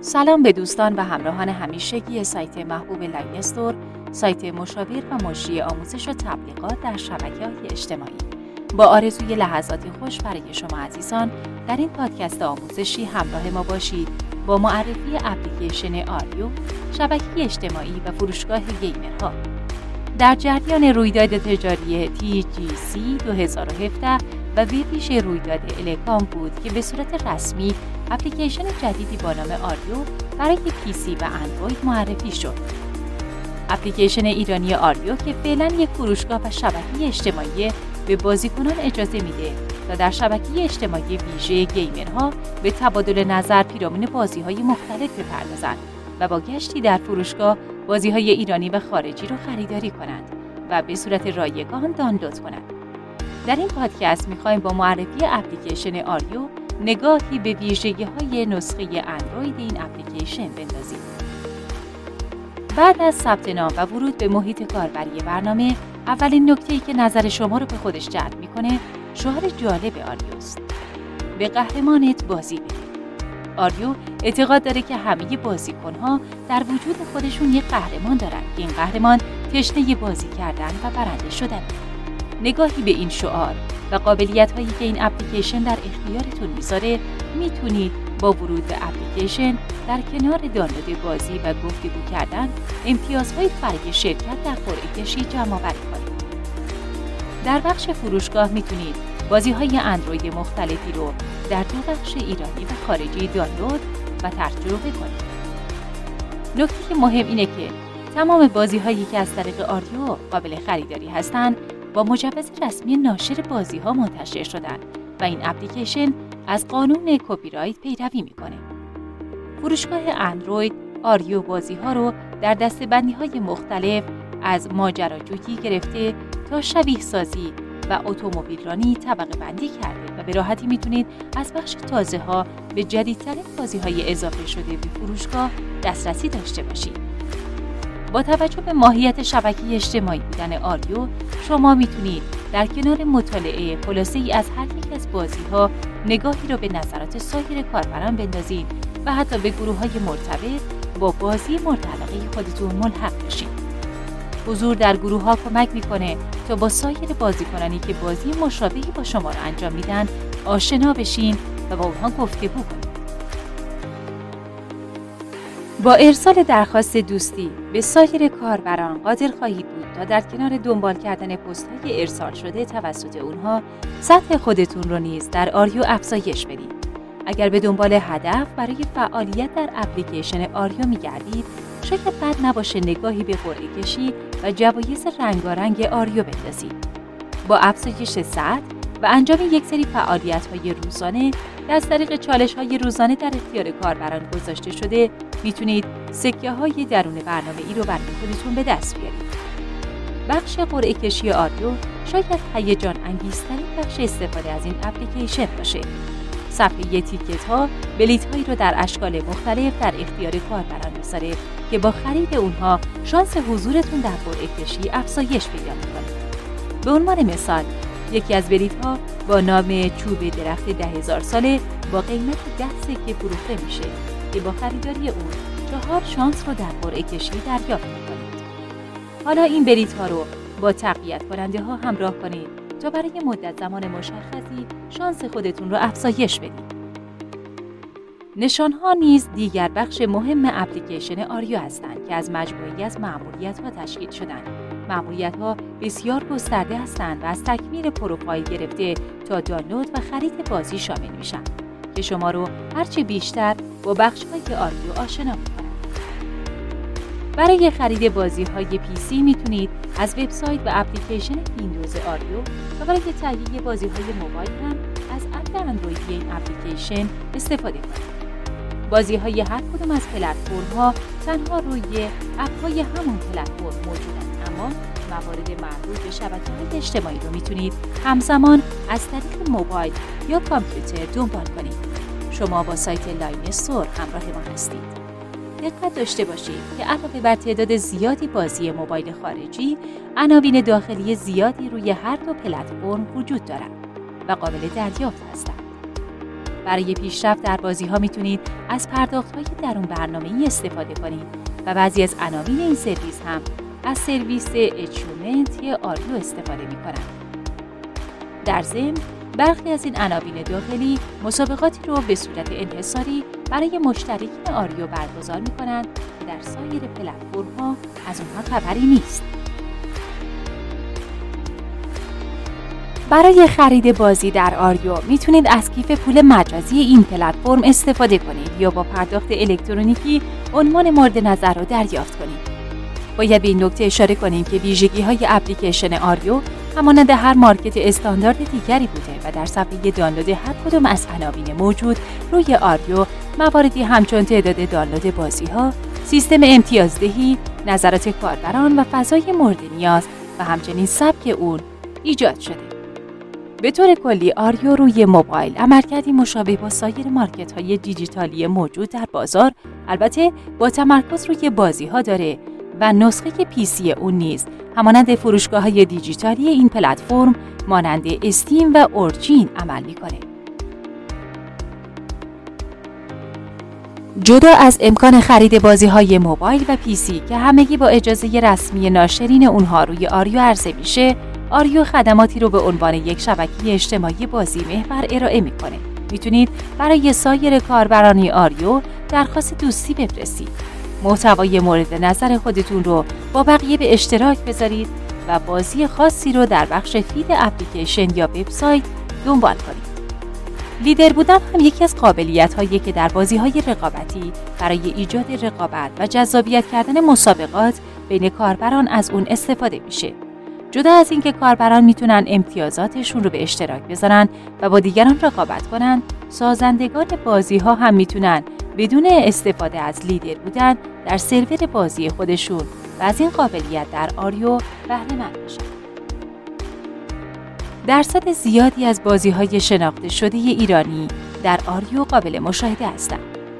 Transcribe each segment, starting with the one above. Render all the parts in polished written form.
سلام به دوستان و همراهان همیشگی سایت محبوب لاین استور، سایت مشاور و مجری آموزش و تبلیغات در شبکه‌های اجتماعی. با آرزوی لحظاتی خوش برای شما عزیزان در این پادکست آموزشی همراه ما باشید با معرفی اپلیکیشن آریو، شبکه اجتماعی و فروشگاه گیمرها. در جریان رویداد تجاری TGC 2017 و ویژ رویداد الکام بود که به صورت رسمی اپلیکیشن جدیدی با نام آریو برای PC و اندروید معرفی شد. اپلیکیشن ایرانی آریو که فعلا یک فروشگاه و شبکه اجتماعی به بازیکنان اجازه میده تا در شبکه اجتماعی ویژه گیمرها به تبادل نظر پیرامون بازی‌های مختلف بپردازند و با گشتی در فروشگاه بازی‌های ایرانی و خارجی رو خریداری کنند و به صورت رایگان دانلود کنند. در این پادکست می‌خوایم با معرفی اپلیکیشن آریو نگاهی به ویژگی‌های نسخه اندروید این اپلیکیشن بندازیم. بعد از ثبت نام و ورود به محیط کاربری برنامه، اولین نکته‌ای که نظر شما رو به خودش جلب می‌کنه، شعار جالب آریوست: به قهرمانت بازی بده. آریو اعتقاد داره که همه بازیکن‌ها در وجود خودشون یک قهرمان دارن که این قهرمان تشنه بازی کردن و برنده شدن. نگاهی به این شعار و قابلیت‌هایی که این اپلیکیشن در اختیارتون میذاره، میتونید با ورود به اپلیکیشن در کنار دانلود بازی و گفتگو کردن امتیازهای برای شرکت در قرعه کشی جمع‌آوری کنید. در بخش فروشگاه میتونید بازی‌های اندروید مختلفی رو در دو بخش ایرانی و خارجی دانلود و تجربه کنید. نکته مهم اینه که تمام بازی‌هایی که از طریق آریو قابل خریداری هستند با مجوز رسمی ناشر بازی‌ها منتشر شدن و این اپلیکیشن از قانون کپی رایت پیروی میکنه. فروشگاه اندروید آریو بازی‌ها رو در دسته‌بندی‌های مختلف از ماجراجویی گرفته تا شبیه سازی و اتومبیل رانی طبقه بندی کرده و به راحتی میتونید از بخش تازه‌ها به جدیدترین بازی‌های اضافه شده به فروشگاه دسترسی داشته باشید. با توجه به ماهیت شبکه اجتماعی بودن آریو، شما میتونید در کنار مطالعه خلاصه‌ای از هر یک از بازی‌ها نگاهی رو به نظرات سایر کاربران بندازید و حتی به گروه‌های مرتبط با بازی مورد علاقه خودتون ملحق بشید. حضور در گروه‌ها کمک می‌کنه تا با سایر بازیکنانی که بازی مشابهی با شما رو انجام میدن آشنا بشین و با اونها گفتگو کنید. با ارسال درخواست دوستی به سایر کاربران قادر خواهید بود تا در کنار دنبال کردن پست‌های ارسال شده توسط اونها سطح خودتون رو نیز در آریو افزایش بدید. اگر به دنبال هدف برای فعالیت در اپلیکیشن آریو می‌گردید، شاید بد نباشه نگاهی به قرعه کشی و جوایز رنگارنگ آریو بندازید. با افزایش سطح و انجام یک سری فعالیت‌های روزانه که از طریق چالش‌های روزانه در اختیار کاربران گذاشته شده، میتونید سکه‌های درون برنامه‌ای رو برای خودتون به دست بیارید. بخش قرعه کشی آریو شاید هیجان انگیزترین بخش استفاده از این اپلیکیشن باشه. صفحه تیکت‌ها بلیط‌هایی رو در اشکال مختلف در اختیار کاربران می‌ذاره که با خرید اونها شانس حضورتون در قرعه کشی افزایش پیدا می‌کنه. به عنوان مثال، یکی از بلیط‌ها با نام چوب درخت 10,000 ساله با قیمت 10 سکه فروخته میشه که با خریداری اون 4 شانس رو در قرعه کشی دریافت می‌کنید. حالا این بلیط‌ها رو با تقویت کننده ها همراه کنید تا برای مدت زمان مشخصی شانس خودتون رو افزایش بدید. نشان‌ها نیز دیگر بخش مهم اپلیکیشن آریو هستند که از مجموعه‌ای از مأموریت‌ها تشکیل شدند. مأموریت‌ها بسیار گسترده هستند و از تکمیل پروفایل گرفته تا دانلود و خرید بازی شامل میشن که شما رو هرچه بیشتر با بخش‌های آریو آشنا می‌کنند. برای خرید بازی‌های PC میتونید از وبسایت و اپلیکیشن ویندوز آریو و برای تهیه بازی‌های موبایل هم از اپ اندرویدی این اپلیکیشن استفاده کنید. بازی‌های هر کدوم از پلتفرم‌ها تنها روی اپ‌های همون پلتفرم موجودن، اما موارد مربوط به شبکه‌های اجتماعی رو میتونید همزمان از طریق موبایل یا کامپیوتر دنبال کنید. شما با سایت لاین استور همراه ما هستید. دقت داشته باشید که علاوه بر تعداد زیادی بازی موبایل خارجی، عناوین داخلی زیادی روی هر دو پلتفرم وجود دارند و قابل دریافت هستند. برای پیشرفت در بازی‌ها میتونید از پرداخت‌های درون برنامه‌ای استفاده کنید و بعضی از عناوین این سرویس هم از سرویس اچیومنت یا آریو استفاده می‌کنند. در ضمن برخی از این عناوین داخلی مسابقاتی رو به صورت انحصاری برای مشترکین آریو برگزار می‌کنند که در سایر پلتفرم‌ها از اونها خبری نیست. برای خرید بازی در آریو میتونید از کیف پول مجازی این پلتفرم استفاده کنید یا با پرداخت الکترونیکی عنوان مورد نظر را دریافت کنید. باید به این نکته اشاره کنیم که ویژگی‌های اپلیکیشن آریو همانند هر مارکت استاندارد دیگری بوده و در صفحه دانلود هر کدام از عناوین موجود روی آریو مواردی همچون تعداد دانلود بازی‌ها، سیستم امتیازدهی، نظرات کاربران و فضای مورد نیاز و همچنین سبک اون ایجاد شده. به طور کلی آریو روی موبایل عملکردی مشابه با سایر مارکت‌های دیجیتالی موجود در بازار، البته با تمرکز روی بازی‌ها داره و نسخه پیسی اون نیز همانند فروشگاه‌های دیجیتالی این پلتفرم مانند استیم و اورجین عمل می‌کنه. جدا از امکان خرید بازی‌های موبایل و پیسی که همگی با اجازه رسمی ناشرین اونها روی آریو عرضه میشه، آریو خدماتی رو به عنوان یک شبکه اجتماعی بازی محور ارائه میکنه. میتونید برای سایر کاربران آریو درخواست دوستی بفرستید، محتوای مورد نظر خودتون رو با بقیه به اشتراک بذارید و بازی خاصی رو در بخش فید اپلیکیشن یا وبسایت دنبال کنید. لیدر بودن هم یکی از قابلیت‌هایی که در بازی‌های رقابتی برای ایجاد رقابت و جذابیت کردن مسابقات بین کاربران از اون استفاده میشه. جدا از اینکه کاربران میتونن امتیازاتشون رو به اشتراک بذارن و با دیگران رقابت کنن، سازندگان بازی‌ها هم میتونن بدون استفاده از لیدر بودن در سرور بازی خودشون و از این قابلیت در آریو بهره مند بشن. درصد زیادی از بازی‌های شناخته شده ایرانی در آریو قابل مشاهده هستند.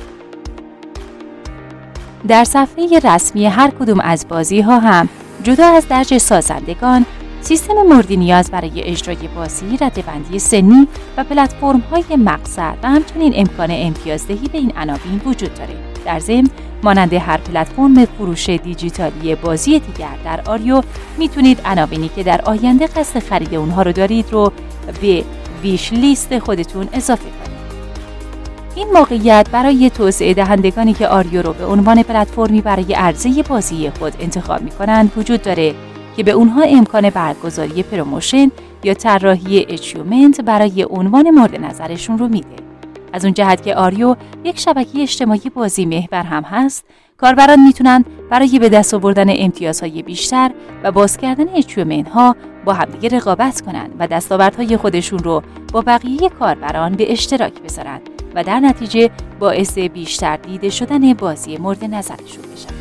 در صفحه رسمی هر کدوم از بازی‌ها هم جدا از درج سازندگان، سیستم مورد نیاز برای اجرای بازی، رده‌بندی سنی و پلتفرم‌های مقصد و همچنین امکان امتیازدهی به این عناوین وجود داره. در ضمن مانند هر پلتفرم فروش دیجیتالی بازی دیگر در آریو میتونید عناوینی که در آینده قصد خرید اونها رو دارید رو به ویش لیست خودتون اضافه کنید. این موقعیت برای توسعه دهندگانی که آریو رو به عنوان پلتفرمی برای عرضه بازی خود انتخاب می‌کنند وجود داره که به اونها امکان برگزاری پروموشن یا طراحی اچیومنت برای عنوان مورد نظرشون رو میده. از اون جهت که آریو یک شبکه اجتماعی بازی محور هم هست، کاربران میتونن برای به دست آوردن امتیازهای بیشتر و باز کردن اچیومنت ها با همدیگه رقابت کنن و دستاوردهای خودشون رو با بقیه کاربران به اشتراک بذارن و در نتیجه باعث بیشتر دیده شدن بازی مورد نظرشون بشن.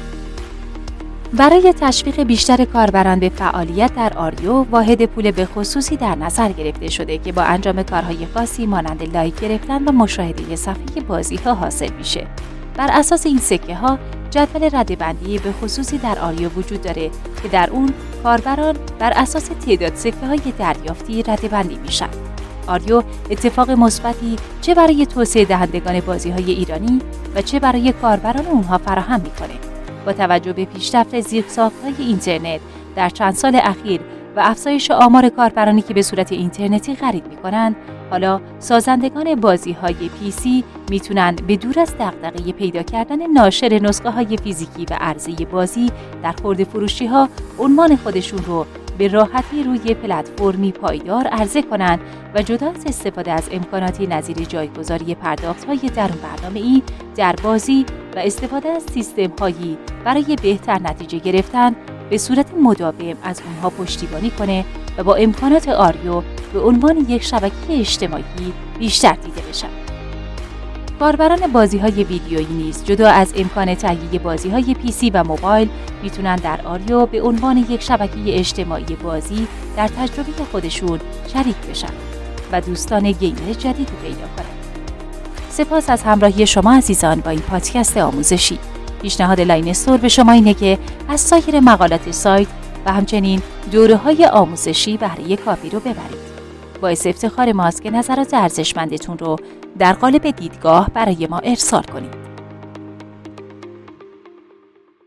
برای تشویق بیشتر کاربران به فعالیت در آریو، واحد پول به خصوصی در نظر گرفته شده که با انجام کارهای خاصی مانند لایک گرفتن و مشاهده صفحه بازی‌ها حاصل میشه. بر اساس این سکه ها جدول رده‌بندی به خصوصی در آریو وجود داره که در اون کاربران بر اساس تعداد سکه‌های دریافتی رده‌بندی میشن. آریو اتفاق مثبتی چه برای توسعه دهندگان بازی‌های ایرانی و چه برای کاربران اونها فراهم میکنه. با توجه به پیشرفت زیرساخت‌های اینترنت در چند سال اخیر و افزایش آمار کاربرانی که به صورت اینترنتی خرید می‌کنند، حالا سازندگان بازی‌های پیسی میتونن به دور از دغدغه پیدا کردن ناشر نسخه‌های فیزیکی و عرضه بازی در خرده فروشی‌ها عنوان خودشون رو به راحتی روی پلتفرمی پایدار عرضه کنند و جدا از استفاده از امکاناتی نظیر جایگذاری پرداخت‌های درون برنامه‌ای در بازی و استفاده از سیستم‌هایی برای بهتر نتیجه گرفتن به صورت مداوم از اونها پشتیبانی کنه و با امکانات آریو به عنوان یک شبکه اجتماعی بیشتر دیده بشن. کاربران بازی‌های ویدیویی نیز جدا از امکان تهیه بازی‌های پیسی و موبایل میتونن در آریو به عنوان یک شبکه اجتماعی بازی در تجربه خودشون شریک بشن و دوستان گیمر جدیدی پیدا کنند. سپاس از همراهی شما عزیزان با این پادکست آموزشی. پیشنهاد لاین استور به شما اینه که از سایر مقالات سایت و همچنین دوره‌های آموزشی بهره کافی رو ببرید. باعث افتخار ماست که نظرات ارزشمندتون رو در قالب دیدگاه برای ما ارسال کنید.